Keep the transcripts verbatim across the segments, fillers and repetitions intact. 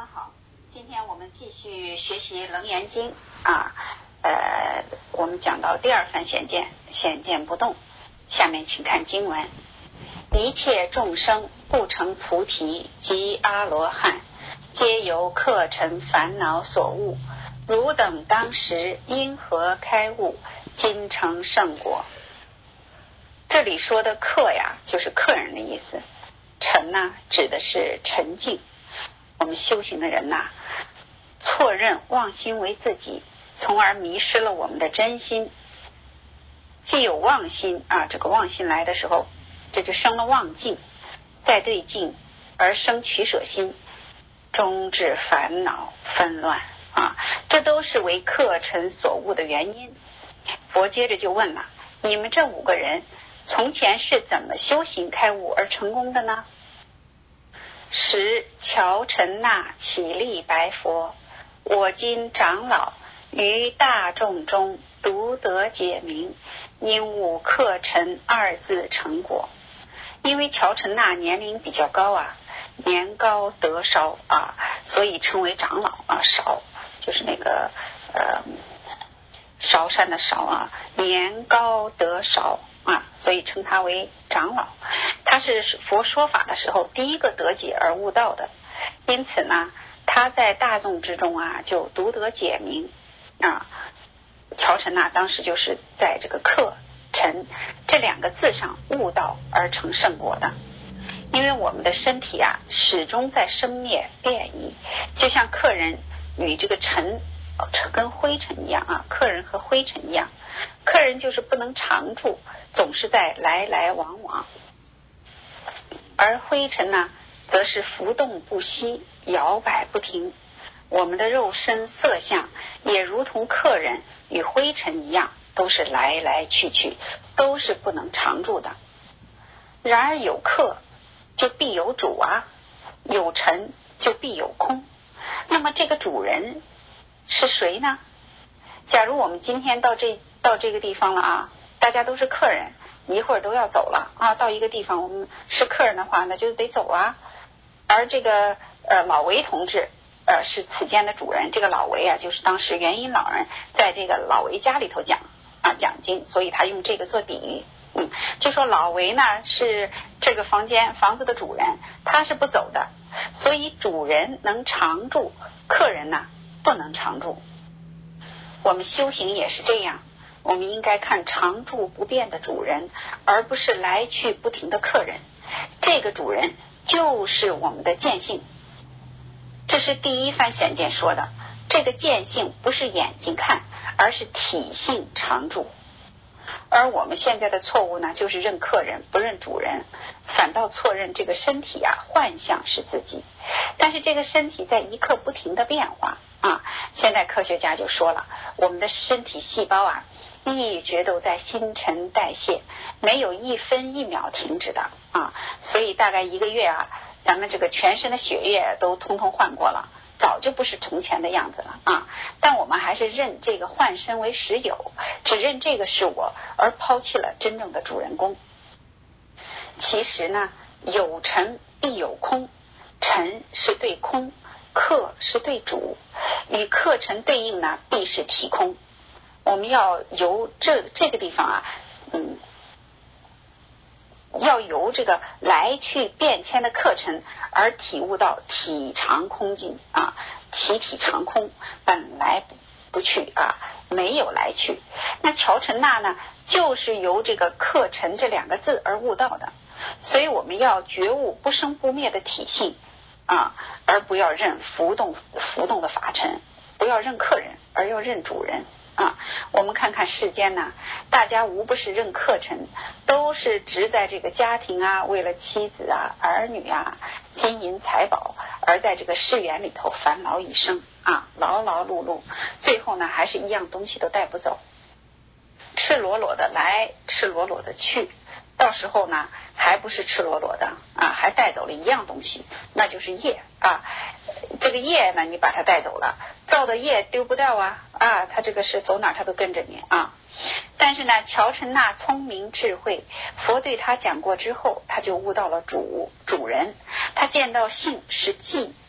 们好，今天我们继续学习《楞严经》啊，呃，我们讲到第二番显见，显见不动。下面请看经文：一切众生不成菩提及阿罗汉，皆由客尘烦恼所误。汝等当时因何开悟，今成圣果？这里说的客呀，就是客人的意思。尘呢，指的是沉静。我们修行的人呐，错认妄心为自己，从而迷失了我们的真心。既有妄心啊，这个妄心来的时候，这就生了妄境，再对境而生取舍心，终至烦恼纷乱啊，这都是为客尘所误的原因。佛接着就问了：你们这五个人从前是怎么修行开悟而成功的呢？时乔陈那起立白佛：我今长老于大众中独得解明，因悟客尘二字成果。因为乔陈那年龄比较高啊，年高德少啊，所以称为长老啊。少就是那个呃韶山的韶啊，年高德少啊，所以称他为长老。他是佛说法的时候第一个得解而悟道的，因此呢，他在大众之中啊就独得解明啊。乔陈那当时就是在这个客尘这两个字上悟道而成圣果的。因为我们的身体啊始终在生灭变异，就像客人与这个尘跟灰尘一样啊，客人和灰尘一样，客人就是不能常住，总是在来来往往，而灰尘呢则是浮动不息，摇摆不停。我们的肉身色相也如同客人与灰尘一样，都是来来去去，都是不能常住的。然而有客就必有主啊，有尘就必有空。那么这个主人是谁呢？假如我们今天到这到这个地方了啊，大家都是客人，一会儿都要走了啊，到一个地方我们是客人的话，那就得走啊。而这个呃老维同志呃是此间的主人，这个老维啊就是当时元音老人在这个老维家里头讲啊讲经，所以他用这个做比喻。嗯，就说老维呢是这个房间房子的主人，他是不走的，所以主人能常住，客人呢不能常住。我们修行也是这样，我们应该看常住不变的主人，而不是来去不停的客人。这个主人就是我们的见性。这是第一番显见说的，这个见性不是眼睛看，而是体性常住。而我们现在的错误呢，就是认客人不认主人，反倒错认这个身体啊幻象是自己。但是这个身体在一刻不停的变化啊，现在科学家就说了，我们的身体细胞啊一直都在新陈代谢，没有一分一秒停止的啊，所以大概一个月啊，咱们这个全身的血液都通通换过了，早就不是从前的样子了啊！但我们还是认这个幻身为实有，只认这个是我，而抛弃了真正的主人公。其实呢，有尘必有空，尘是对空，客是对主，与客尘对应呢，必是体空。我们要由这这个地方啊，嗯。要由这个来去变迁的课程而体悟到体常空尽啊，体体常空，本来不去啊，没有来去。那乔陈那呢，就是由这个课程这两个字而悟到的。所以我们要觉悟不生不灭的体性啊，而不要认浮动浮动的法尘，不要认客人，而要认主人。啊，我们看看世间呢，大家无不是认客尘，都是执在这个家庭啊，为了妻子啊、儿女啊、金银财宝，而在这个世缘里头烦恼一生啊，劳劳碌碌，最后呢，还是一样东西都带不走，赤裸裸的来，赤裸裸的去，到时候呢，还不是赤裸裸的啊，还带走了一样东西，那就是业啊。这个业呢，你把它带走了，造的业丢不掉啊啊，他这个是走哪他都跟着你啊。但是呢，乔陈那聪明智慧，佛对他讲过之后，他就悟到了主主人，他见到性是寂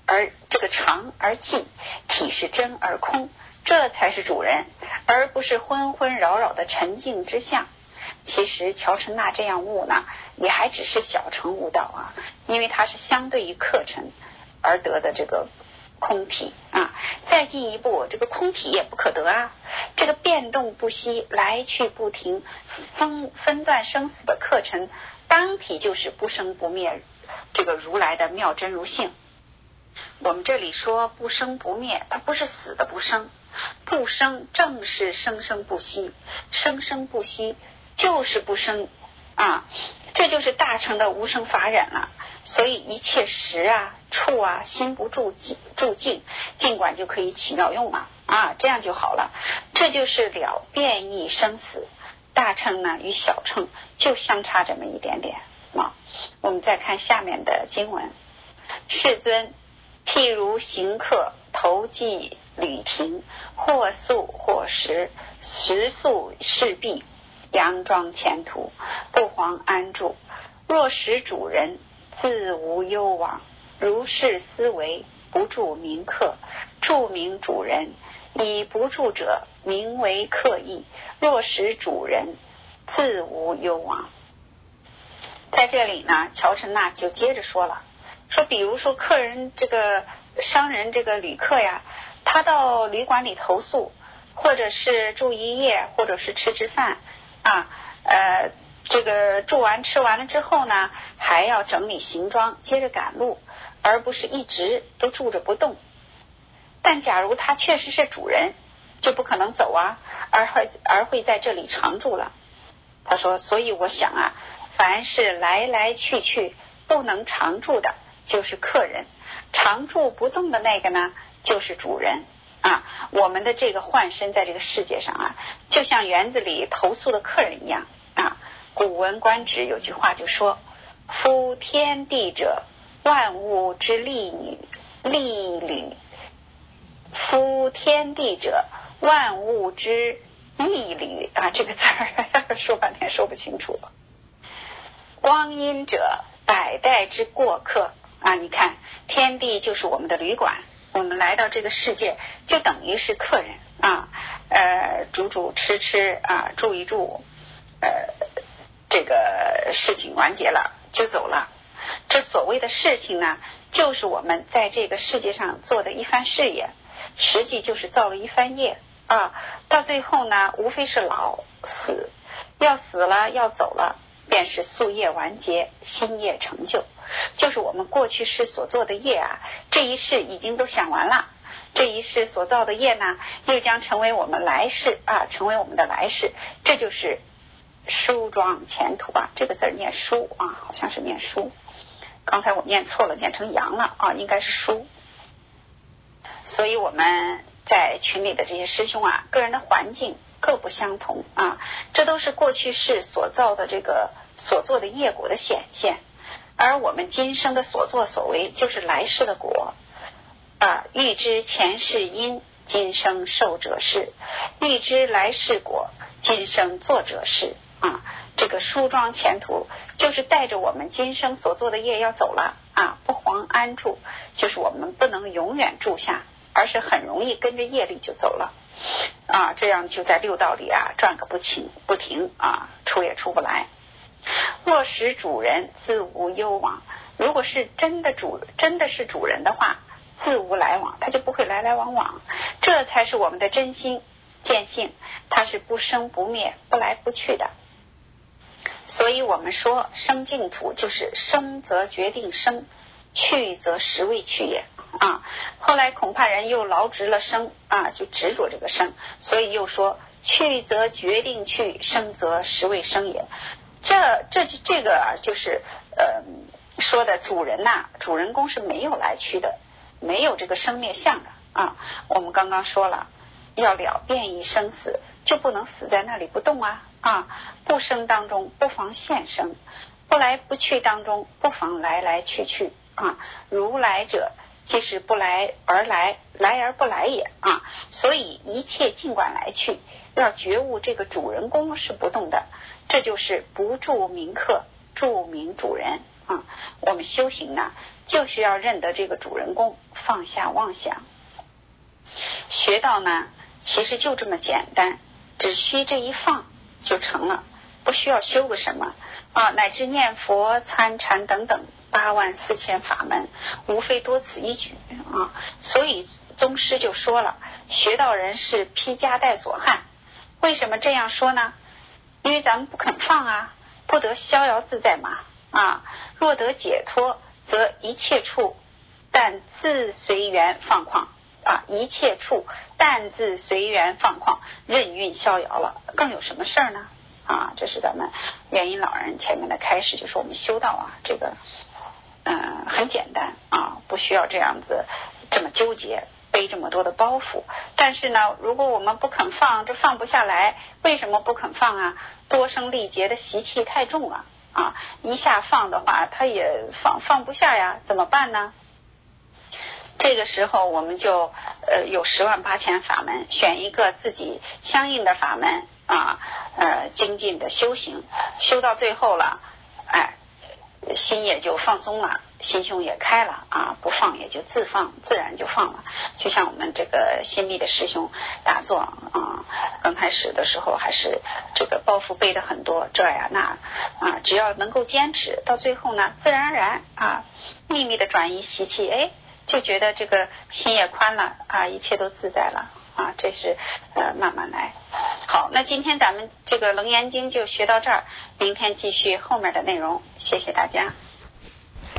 而这个常而寂，体是真而空，这才是主人，而不是昏昏扰扰的沉静之相。其实乔陈那这样悟呢，也还只是小乘悟道啊，因为它是相对于客尘而得的这个空体啊。再进一步，这个空体也不可得啊，这个变动不息，来去不停，分分段生死的客尘，当体就是不生不灭，这个如来的妙真如性。我们这里说不生不灭，它不是死的不生，不生正是生生不息，生生不息就是不生啊，这就是大乘的无生法忍了。所以一切时啊处啊心不住住境，尽管就可以起妙用了啊，这样就好了。这就是了变异生死。大乘呢与小乘就相差这么一点点啊。我们再看下面的经文，世尊，譬如行客投寄旅亭，或宿或食，食宿事毕，佯装前途，不遑安住。若使主人，自无忧往。如是思维，不住名客，著名主人。以不住者，名为客意。若使主人，自无忧往。在这里呢，乔陈那就接着说了，说比如说客人这个商人这个旅客呀，他到旅馆里投宿，或者是住一夜，或者是吃吃饭啊，呃，这个住完吃完了之后呢，还要整理行装，接着赶路，而不是一直都住着不动。但假如他确实是主人，就不可能走啊，而会而会在这里常住了。他说，所以我想啊，凡是来来去去不能常住的，就是客人；常住不动的那个呢，就是主人啊。我们的这个幻身在这个世界上啊，就像园子里投宿的客人一样啊。古文观止有句话就说，夫天地者，万物之利女利履。夫天地者，万物之义履啊，这个字儿说半天说不清楚。光阴者，百代之过客啊！你看，天地就是我们的旅馆，我们来到这个世界，就等于是客人啊，呃，煮煮吃吃啊，住一住，呃，这个事情完结了就走了。这所谓的事情呢，就是我们在这个世界上做的一番事业，实际就是造了一番业啊。到最后呢，无非是老死，要死了要走了，便是宿业完结，新业成就。就是我们过去世所做的业啊，这一世已经都想完了，这一世所造的业呢，又将成为我们来世啊，成为我们的来世。这就是梳妆前途啊，这个字念书啊，好像是念书，刚才我念错了，念成阳了啊，应该是书。所以我们在群里的这些师兄啊，个人的环境各不相同啊，这都是过去世所造的这个所做的业果的显现，而我们今生的所作所为就是来世的果啊。欲知前世因，今生受者是；欲知来世果，今生作者是啊。这个梳妆前途就是带着我们今生所做的业要走了啊，不遑安住，就是我们不能永远住下，而是很容易跟着业力就走了啊，这样就在六道里啊转个不停不停啊，出也出不来。若使主人，自无忧往。如果是真的主真的是主人的话，自无来往，他就不会来来往往，这才是我们的真心见性，它是不生不灭，不来不去的。所以我们说生净土就是生则决定生，去则实为去也啊。后来恐怕人又劳执了生啊，就执着这个生，所以又说去则决定去，生则实为生也。这这这个啊，就是呃说的主人呐、啊，主人公是没有来去的，没有这个生灭相的啊。我们刚刚说了，要了变异生死，就不能死在那里不动啊啊！不生当中不妨现生，不来不去当中不妨来来去去啊。如来者，即是不来而来，来而不来也啊。所以一切尽管来去，要觉悟这个主人公是不动的，这就是不住名客，住名主人啊。我们修行呢，就需要认得这个主人公，放下妄想。学道呢，其实就这么简单，只需这一放就成了，不需要修个什么啊，乃至念佛、参禅等等八万四千法门，无非多此一举啊。所以宗师就说了，学道人是披枷带锁汉。为什么这样说呢？因为咱们不肯放啊，不得逍遥自在嘛啊。若得解脱，则一切处但自随缘放旷啊，一切处但自随缘放旷，任运逍遥了，更有什么事儿呢？啊，这是咱们元音老人前面的开始，就是我们修道啊，这个嗯、呃、很简单啊，不需要这样子这么纠结，背这么多的包袱。但是呢，如果我们不肯放，这放不下来。为什么不肯放啊？多生历劫的习气太重了啊，一下放的话，它也放放不下呀，怎么办呢？这个时候我们就呃有十万八千法门，选一个自己相应的法门啊，呃精进的修行，修到最后了，哎，心也就放松了，心胸也开了啊，不放也就自放，自然就放了。就像我们这个新密的师兄打坐啊，刚开始的时候还是这个包袱背的很多，这呀那啊，只要能够坚持，到最后呢，自然而然啊，秘密的转移习气，哎，就觉得这个心也宽了啊，一切都自在了啊，这是呃慢慢来。好，那今天咱们这个楞严经就学到这儿，明天继续后面的内容，谢谢大家。